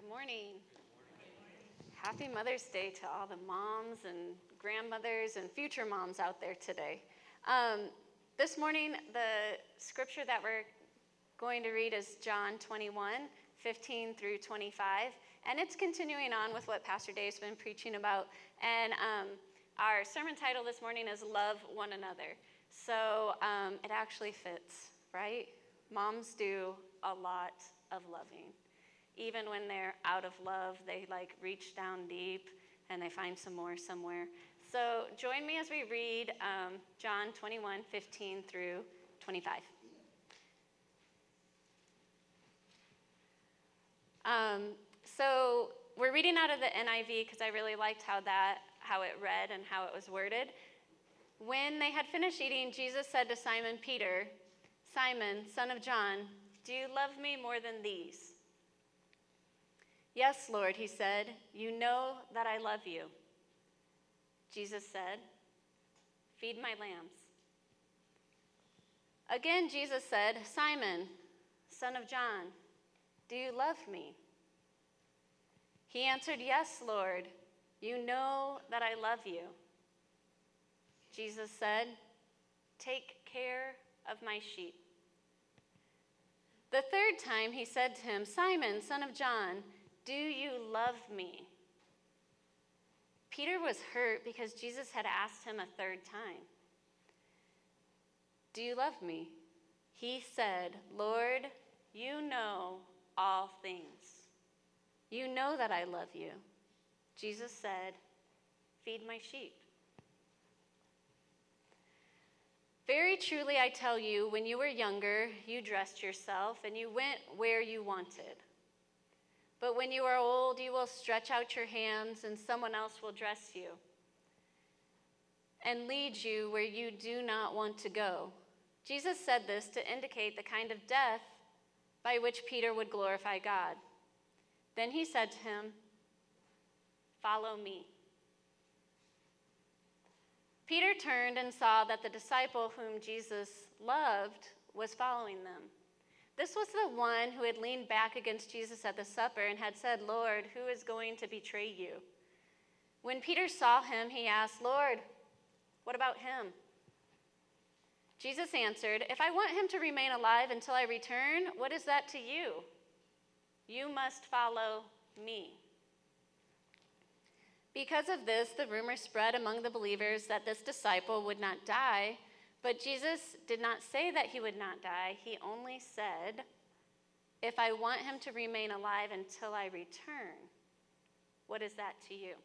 Good morning. Happy Mother's Day to all the moms and grandmothers and future moms out there today. This morning, the scripture that we're going to read is John 21, 15 through 25. And it's continuing on with what Pastor Dave's been preaching about. And our sermon title this morning is Love One Another. So it actually fits, right? Moms do a lot of loving. Even when they're out of love, they reach down deep and they find some more somewhere. So join me as we read John 21, 15 through 25. So we're reading out of the NIV because I really liked how it read and how it was worded. When they had finished eating, Jesus said to Simon Peter, "Simon, son of John, do you love me more than these?" "Yes, Lord," he said, "you know that I love you." Jesus said, "Feed my lambs." Again, Jesus said, "Simon, son of John, do you love me?" He answered, "Yes, Lord, you know that I love you." Jesus said, "Take care of my sheep." The third time he said to him, "Simon, son of John, do you love me?" Peter was hurt because Jesus had asked him a third time, "Do you love me?" He said, "Lord, you know all things. You know that I love you." Jesus said, "Feed my sheep." "Very truly I tell you, when you were younger, you dressed yourself and you went where you wanted. But when you are old, you will stretch out your hands and someone else will dress you and lead you where you do not want to go." Jesus said this to indicate the kind of death by which Peter would glorify God. Then he said to him, "Follow me." Peter turned and saw that the disciple whom Jesus loved was following them. This was the one who had leaned back against Jesus at the supper and had said, "Lord, who is going to betray you?" When Peter saw him, he asked, "Lord, what about him?" Jesus answered, "If I want him to remain alive until I return, what is that to you? You must follow me." Because of this, the rumor spread among the believers that this disciple would not die. But Jesus did not say that he would not die. He only said, "If I want him to remain alive until I return, what is that to you?"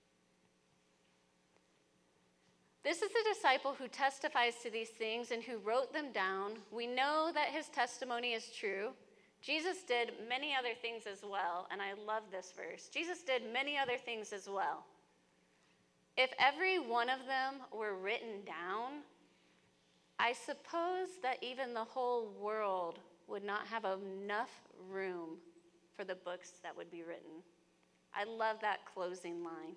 This is the disciple who testifies to these things and who wrote them down. We know that his testimony is true. Jesus did many other things as well, and I love this verse. Jesus did many other things as well. If every one of them were written down, I suppose that even the whole world would not have enough room for the books that would be written. I love that closing line.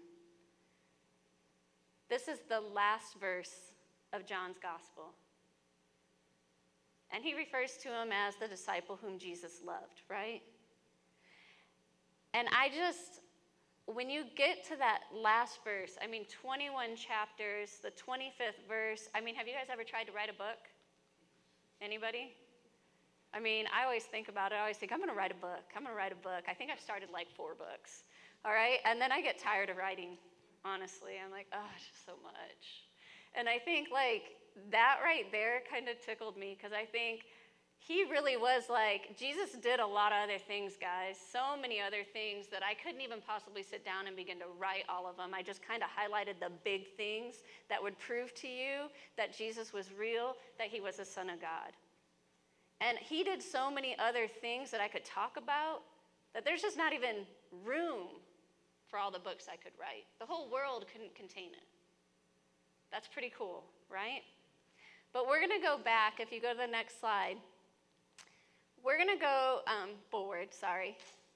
This is the last verse of John's gospel. And he refers to him as the disciple whom Jesus loved, right? And when you get to that last verse, 21 chapters, the 25th verse, have you guys ever tried to write a book? Anybody? I always think about it. I always think, I'm going to write a book. I think I've started 4 books, all right? And then I get tired of writing, honestly. I'm like, oh, it's just so much. And I think, that right there kind of tickled me because I think he really was Jesus did a lot of other things, guys. So many other things that I couldn't even possibly sit down and begin to write all of them. I just kind of highlighted the big things that would prove to you that Jesus was real, that he was the Son of God. And he did so many other things that I could talk about that there's just not even room for all the books I could write. The whole world couldn't contain it. That's pretty cool, right? But we're going to go back. If you go to the next slide. We're going to go forward, sorry.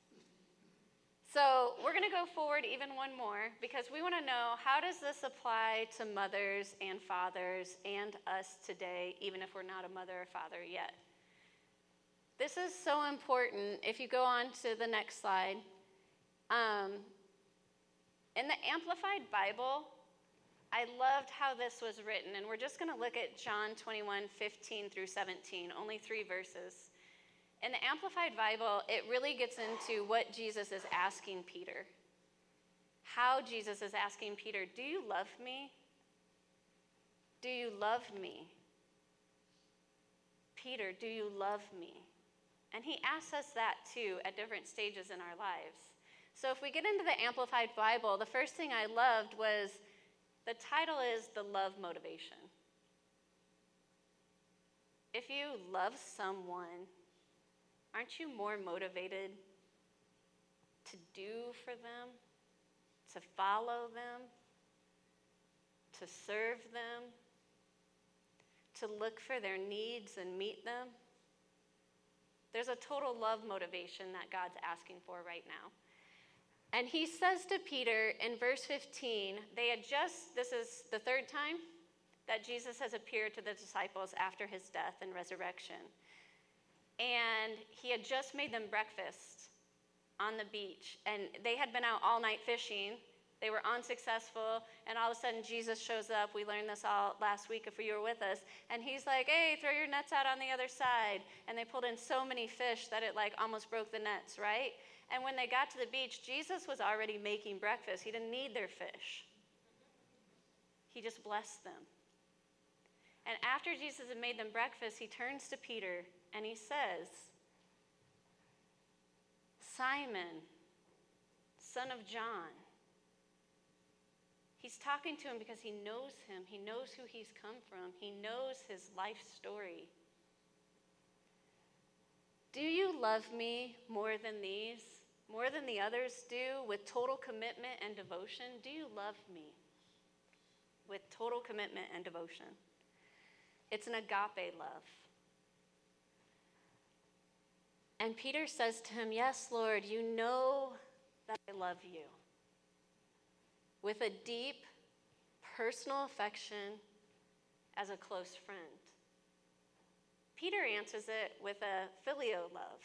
So we're going to go forward even one more because we want to know, how does this apply to mothers and fathers and us today, even if we're not a mother or father yet? This is so important. If you go on to the next slide, In the Amplified Bible, I loved how this was written, and we're just going to look at John 21:15 through 17, only 3 verses. In the Amplified Bible, it really gets into what Jesus is asking Peter. How Jesus is asking Peter, do you love me? Do you love me? Peter, do you love me? And he asks us that too at different stages in our lives. So if we get into the Amplified Bible, the first thing I loved was the title is The Love Motivation. If you love someone, aren't you more motivated to do for them, to follow them, to serve them, to look for their needs and meet them? There's a total love motivation that God's asking for right now. And he says to Peter in verse 15, this is the third time that Jesus has appeared to the disciples after his death and resurrection. And he had just made them breakfast on the beach. And they had been out all night fishing. They were unsuccessful. And all of a sudden, Jesus shows up. We learned this all last week if you were with us. And he's like, hey, throw your nets out on the other side. And they pulled in so many fish that it almost broke the nets, right? And when they got to the beach, Jesus was already making breakfast. He didn't need their fish. He just blessed them. And after Jesus had made them breakfast, he turns to Peter and he says, Simon, son of John. He's talking to him because he knows him. He knows who he's come from. He knows his life story. Do you love me more than these? More than the others do, with total commitment and devotion? Do you love me with total commitment and devotion? It's an agape love. And Peter says to him, yes, Lord, you know that I love you. With a deep, personal affection as a close friend. Peter answers it with a filial love.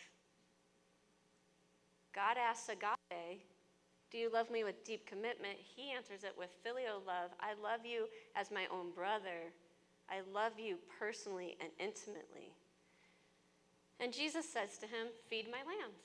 God asks agape, do you love me with deep commitment? He answers it with filial love. I love you as my own brother. I love you personally and intimately. And Jesus says to him, feed my lambs.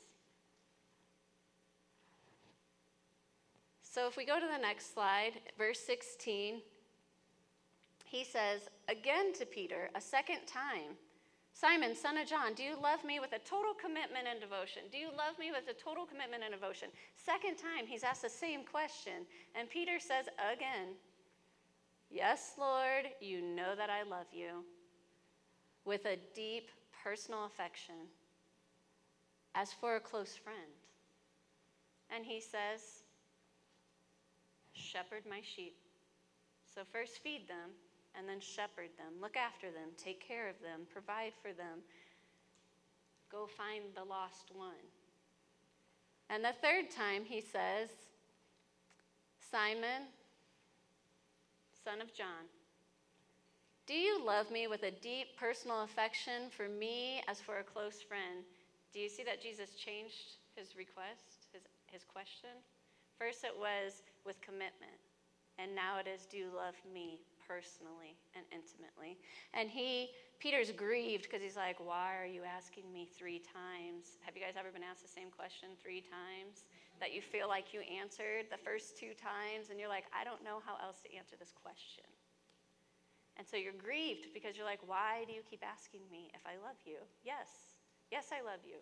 So if we go to the next slide, verse 16, he says again to Peter, a second time, Simon, son of John, do you love me with a total commitment and devotion? Do you love me with a total commitment and devotion? Second time, he's asked the same question. And Peter says again, yes, Lord, you know that I love you with a deep personal affection as for a close friend. And he says, shepherd my sheep. So first feed them, and then shepherd them. Look after them. Take care of them. Provide for them. Go find the lost one. And the third time he says, Simon, son of John, do you love me with a deep personal affection for me as for a close friend? Do you see that Jesus changed his request, his question? First it was with commitment, and now it is, do you love me personally and intimately? And Peter's grieved because he's like, why are you asking me 3 times? Have you guys ever been asked the same question 3 times that you feel like you answered the first 2 times, and you're like, I don't know how else to answer this question. And so you're grieved because you're like, why do you keep asking me if I love you? Yes, I love you.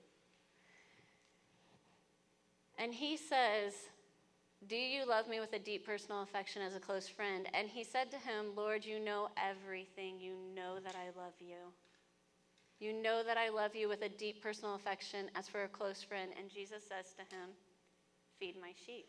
And he says, do you love me with a deep personal affection as a close friend? And he said to him, Lord, you know everything. You know that I love you. You know that I love you with a deep personal affection as for a close friend. And Jesus says to him, feed my sheep.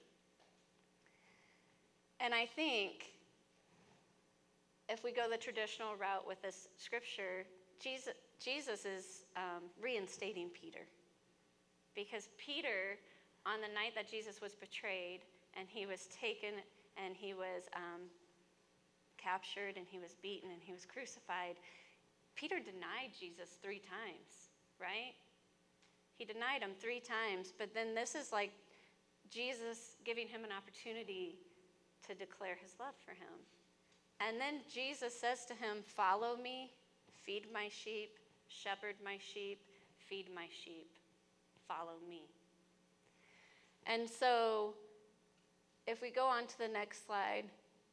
And I think if we go the traditional route with this scripture, Jesus is reinstating Peter. Because Peter, on the night that Jesus was betrayed, and he was taken, and he was captured, and he was beaten, and he was crucified, Peter denied Jesus 3 times, right? He denied him 3 times, but then this is like Jesus giving him an opportunity to declare his love for him. And then Jesus says to him, follow me, feed my sheep, shepherd my sheep, feed my sheep, follow me. And so if we go on to the next slide,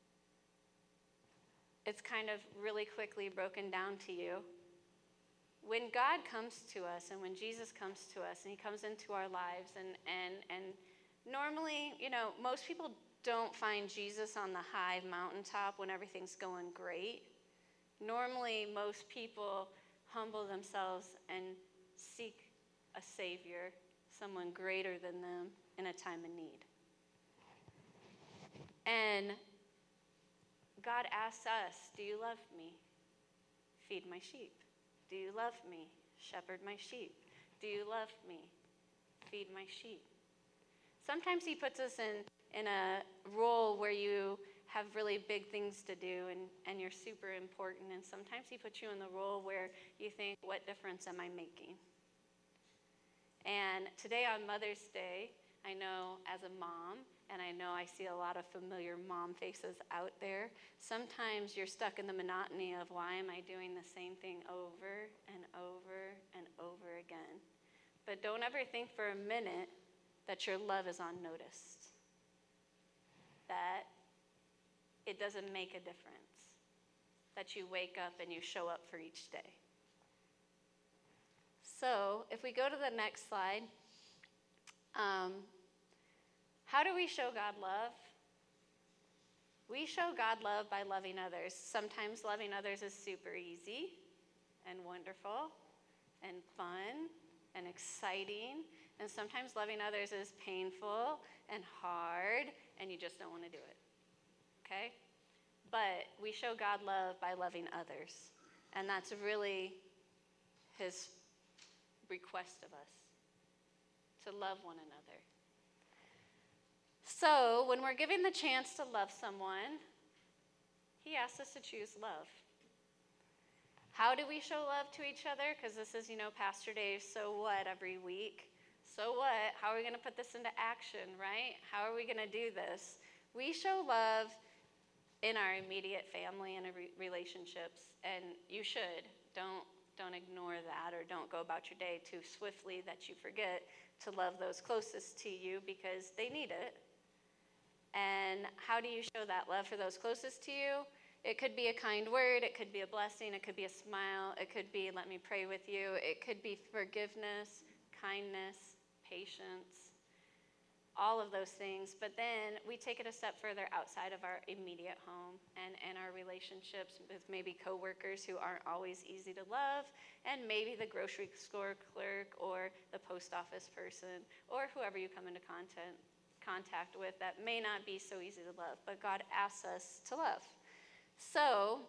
it's kind of really quickly broken down to you. When God comes to us and when Jesus comes to us and he comes into our lives and normally, most people don't find Jesus on the high mountaintop when everything's going great. Normally, most people humble themselves and seek a Savior, someone greater than them in a time of need. And God asks us, do you love me? Feed my sheep. Do you love me? Shepherd my sheep. Do you love me? Feed my sheep. Sometimes he puts us in a role where you have really big things to do and you're super important. And sometimes he puts you in the role where you think, what difference am I making? And today on Mother's Day, I know as a mom, and I know I see a lot of familiar mom faces out there, sometimes you're stuck in the monotony of why am I doing the same thing over and over and over again. But don't ever think for a minute that your love is unnoticed, that it doesn't make a difference, that you wake up and you show up for each day. So if we go to the next slide, how do we show God love? We show God love by loving others. Sometimes loving others is super easy and wonderful and fun and exciting. And sometimes loving others is painful and hard and you just don't want to do it. Okay? But we show God love by loving others. And that's really his request of us, to love one another. So when we're given the chance to love someone, he asks us to choose love. How do we show love to each other? Because this is, Pastor Dave's so what every week. So what? How are we going to put this into action, right? How are we going to do this? We show love in our immediate family and relationships, and you should. Don't ignore that, or don't go about your day too swiftly that you forget to love those closest to you because they need it. And how do you show that love for those closest to you? It could be a kind word, it could be a blessing, it could be a smile, it could be let me pray with you, it could be forgiveness, kindness, patience, all of those things. But then we take it a step further outside of our immediate home and our relationships with maybe coworkers who aren't always easy to love, and maybe the grocery store clerk or the post office person or whoever you come into contact with that may not be so easy to love, but God asks us to love. So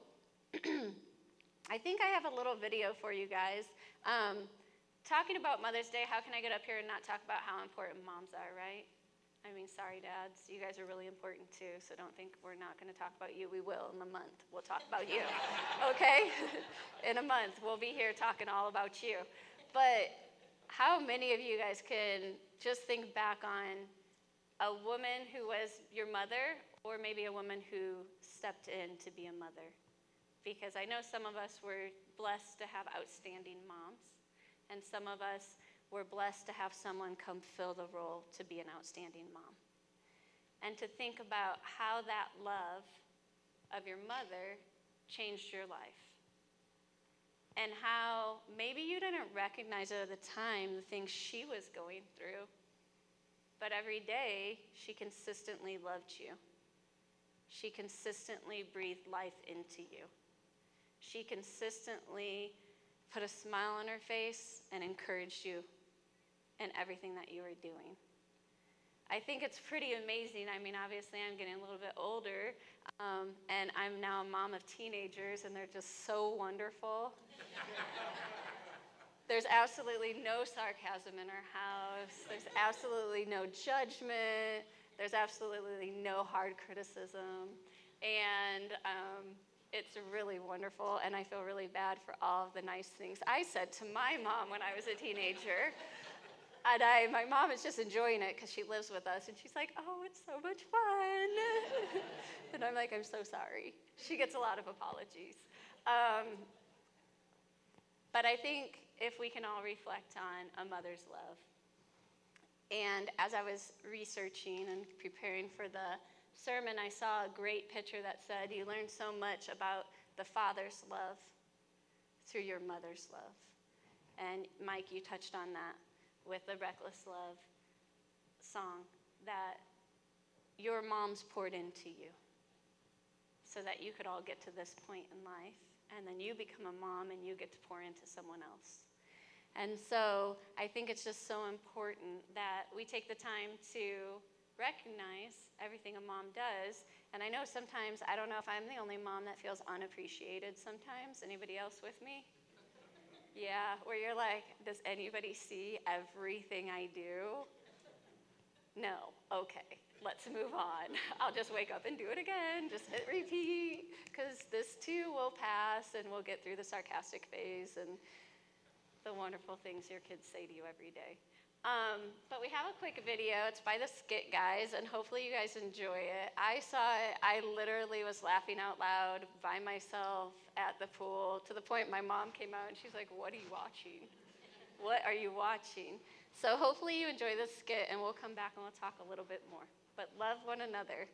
I think I have a little video for you guys. Talking about Mother's Day, how can I get up here and not talk about how important moms are, right? I mean, sorry, dads. You guys are really important, too, so don't think we're not going to talk about you. We will in a month. We'll talk about you, okay? In a month, we'll be here talking all about you. But how many of you guys can just think back on a woman who was your mother, or maybe a woman who stepped in to be a mother? Because I know some of us were blessed to have outstanding moms, and some of us were blessed to have someone come fill the role to be an outstanding mom. And to think about how that love of your mother changed your life. And how maybe you didn't recognize it at the time, the things she was going through, but every day she consistently loved you. She consistently breathed life into you. She consistently put a smile on her face and encouraged you in everything that you were doing. I think it's pretty amazing. I mean, obviously I'm getting a little bit older, and I'm now a mom of teenagers, and they're just so wonderful. There's absolutely no sarcasm in our house. There's absolutely no judgment. There's absolutely no hard criticism. And it's really wonderful, and I feel really bad for all of the nice things I said to my mom when I was a teenager. And my mom is just enjoying it because she lives with us, and she's like, oh, it's so much fun. And I'm like, I'm so sorry. She gets a lot of apologies. But I think if we can all reflect on a mother's love. And as I was researching and preparing for the sermon, I saw a great picture that said, you learn so much about the father's love through your mother's love. And Mike, you touched on that with the Reckless Love song, that your mom's poured into you so that you could all get to this point in life. And then you become a mom and you get to pour into someone else. And so I think it's just so important that we take the time to recognize everything a mom does. And I know sometimes, I don't know if I'm the only mom that feels unappreciated sometimes. Anybody else with me? Yeah, where you're like, does anybody see everything I do? No. Okay, let's move on. I'll just wake up and do it again. Just hit repeat, because this too will pass, and we'll get through the sarcastic phase and the wonderful things your kids say to you every day. But we have a quick video. It's by the Skit Guys, and hopefully you guys enjoy it. I saw it. I literally was laughing out loud by myself at the pool, to the point my mom came out and she's like, what are you watching? What are you watching? So hopefully you enjoy this skit, and we'll come back and we'll talk a little bit more. But love one another.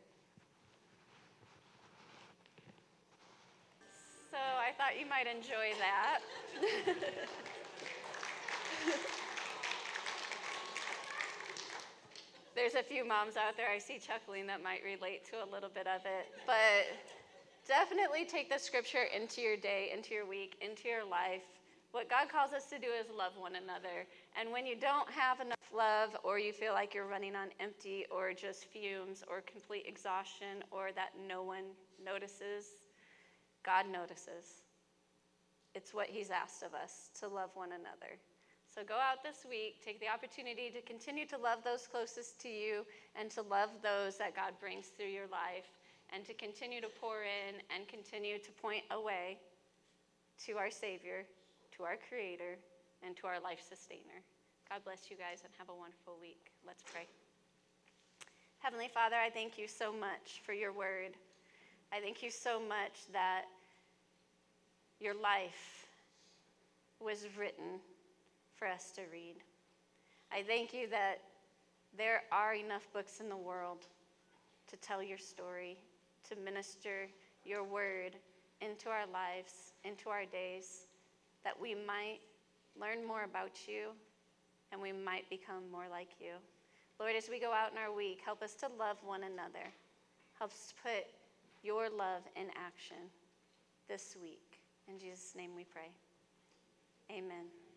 So I thought you might enjoy that. There's a few moms out there I see chuckling that might relate to a little bit of it. But definitely take the scripture into your day, into your week, into your life. What God calls us to do is love one another. And when you don't have enough love, or you feel like you're running on empty, or just fumes, or complete exhaustion, or that no one notices, God notices. It's what he's asked of us, to love one another. So go out this week, take the opportunity to continue to love those closest to you, and to love those that God brings through your life, and to continue to pour in and continue to point a way to our Savior, to our Creator, and to our life sustainer. God bless you guys, and have a wonderful week. Let's pray. Heavenly Father, I thank you so much for your word. I thank you so much that your life was written for us to read. I thank you that there are enough books in the world to tell your story, to minister your word into our lives, into our days, that we might learn more about you and we might become more like you. Lord, as we go out in our week, help us to love one another. Help us to put your love in action this week. In Jesus' name we pray. Amen.